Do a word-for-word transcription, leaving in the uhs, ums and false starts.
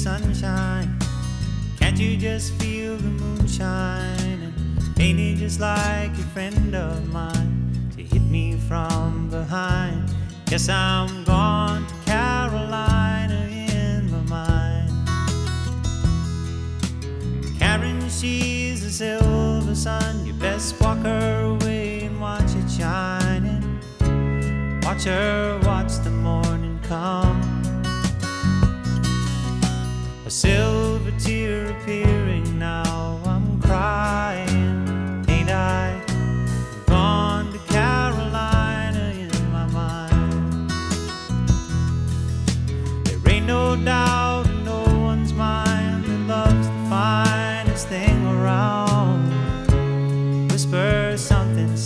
sunshine. Can't you just feel the moonshine? And ain't it just like a friend of mine to hit me from behind? Guess I'm gone to Carolina in my mind. Karen, she's a silver sun. You best walk her away and watch it shining. Watch her